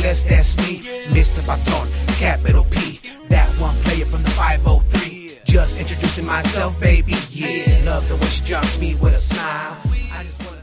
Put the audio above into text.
yes, that's me, Mr. Patron, capital P, that one player from the 503. Just introducing myself, baby, yeah. Love the way she jumps me with a smile. I just wanna